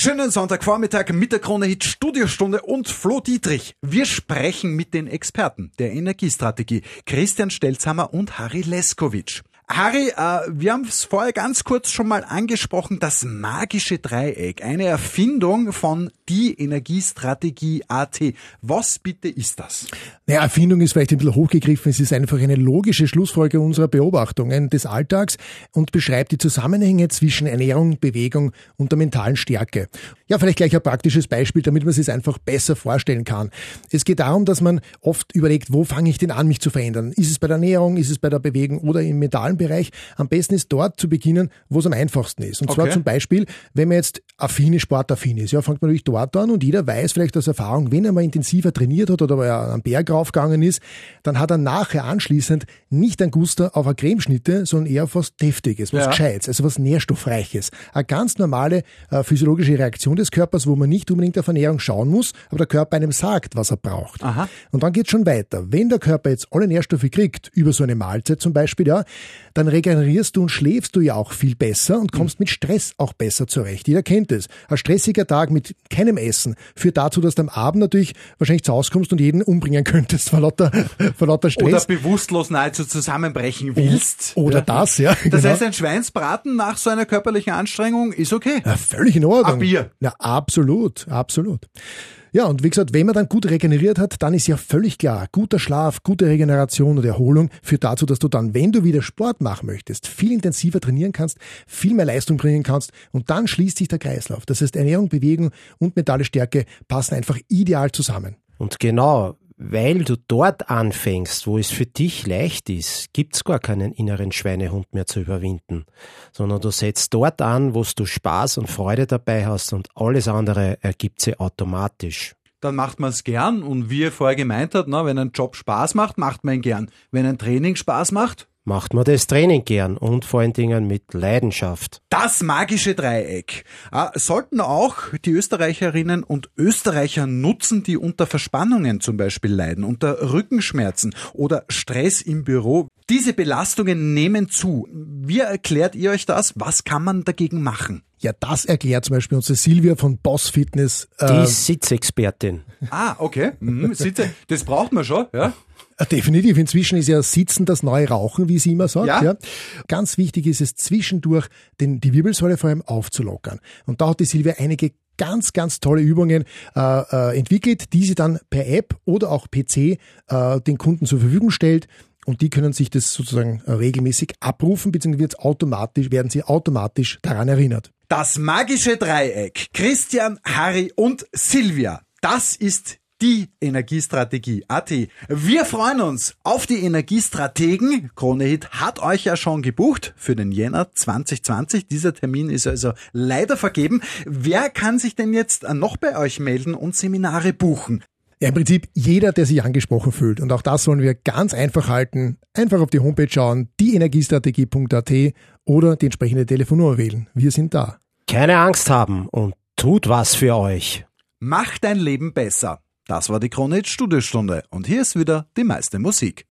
Schönen Sonntagvormittag mit der Krone-Hit Studiostunde und Flo Dietrich. Wir sprechen mit den Experten der Energiestrategie, Christian Stelzhammer und Harry Leskovic. Harry, wir haben es vorher ganz kurz schon mal angesprochen, das magische Dreieck, eine Erfindung von die Energiestrategie.at. Was bitte ist das? Naja, Erfindung ist vielleicht ein bisschen hochgegriffen. Es ist einfach eine logische Schlussfolgerung unserer Beobachtungen des Alltags und beschreibt die Zusammenhänge zwischen Ernährung, Bewegung und der mentalen Stärke. Ja, vielleicht gleich ein praktisches Beispiel, damit man es sich einfach besser vorstellen kann. Es geht darum, dass man oft überlegt, wo fange ich denn an, mich zu verändern? Ist es bei der Ernährung, ist es bei der Bewegung oder im mentalen Bereich? Am besten ist dort zu beginnen, wo es am einfachsten ist. Und zwar zum Beispiel, wenn man jetzt sportaffin ist, ja, fängt man natürlich dort an und jeder weiß vielleicht aus Erfahrung, wenn er mal intensiver trainiert hat oder er am Berg raufgegangen ist, dann hat er nachher anschließend nicht ein Guster auf eine Cremeschnitte, sondern eher auf was Deftiges, was Gescheites, also was Nährstoffreiches. Eine ganz normale physiologische Reaktion des Körpers, wo man nicht unbedingt auf Ernährung schauen muss, aber der Körper einem sagt, was er braucht. Aha. Und dann geht's schon weiter. Wenn der Körper jetzt alle Nährstoffe kriegt, über so eine Mahlzeit zum Beispiel, ja, dann regenerierst du und schläfst du ja auch viel besser und kommst mit Stress auch besser zurecht. Jeder kennt es. Ein stressiger Tag mit keinem Essen führt dazu, dass du am Abend natürlich wahrscheinlich zu Hause kommst und jeden umbringen könntest vor lauter Stress. Oder bewusstlos nahezu zusammenbrechen willst. Oder das, ja. Das heißt, ein Schweinsbraten nach so einer körperlichen Anstrengung ist okay. Ja, völlig in Ordnung. Ein Bier. Ja, absolut, absolut. Ja, und wie gesagt, wenn man dann gut regeneriert hat, dann ist ja völlig klar, guter Schlaf, gute Regeneration und Erholung führt dazu, dass du dann, wenn du wieder Sport machen möchtest, viel intensiver trainieren kannst, viel mehr Leistung bringen kannst und dann schließt sich der Kreislauf. Das heißt, Ernährung, Bewegung und mentale Stärke passen einfach ideal zusammen. Und genau, weil du dort anfängst, wo es für dich leicht ist, gibt's gar keinen inneren Schweinehund mehr zu überwinden, sondern du setzt dort an, wo du Spaß und Freude dabei hast und alles andere ergibt sich automatisch. Dann macht man es gern und wie ihr vorher gemeint habt, wenn ein Job Spaß macht, macht man ihn gern. Wenn ein Training Spaß macht, macht man das Training gern und vor allen Dingen mit Leidenschaft. Das magische Dreieck. Sollten auch die Österreicherinnen und Österreicher nutzen, die unter Verspannungen zum Beispiel leiden, unter Rückenschmerzen oder Stress im Büro. Diese Belastungen nehmen zu. Wie erklärt ihr euch das? Was kann man dagegen machen? Ja, das erklärt zum Beispiel unsere Silvia von Boss Fitness. Die Sitzexpertin. Okay. Sitze. Das braucht man schon, ja. Definitiv. Inzwischen ist ja Sitzen das neue Rauchen, wie sie immer sagt. Ja. Ganz wichtig ist es zwischendurch, die Wirbelsäule vor allem aufzulockern. Und da hat die Silvia einige ganz, ganz tolle Übungen entwickelt, die sie dann per App oder auch PC den Kunden zur Verfügung stellt. Und die können sich das sozusagen regelmäßig abrufen, beziehungsweise werden sie automatisch daran erinnert. Das magische Dreieck. Christian, Harry und Silvia. Das ist die Energiestrategie.at. Wir freuen uns auf die Energiestrategen. Krone-Hit hat euch ja schon gebucht für den Jänner 2020. Dieser Termin ist also leider vergeben. Wer kann sich denn jetzt noch bei euch melden und Seminare buchen? Ja, im Prinzip jeder, der sich angesprochen fühlt. Und auch das wollen wir ganz einfach halten. Einfach auf die Homepage schauen, dienergiestrategie.at oder die entsprechende Telefonnummer wählen. Wir sind da. Keine Angst haben und tut was für euch. Macht dein Leben besser. Das war die Krone-Hit Studiostunde und hier ist wieder die meiste Musik.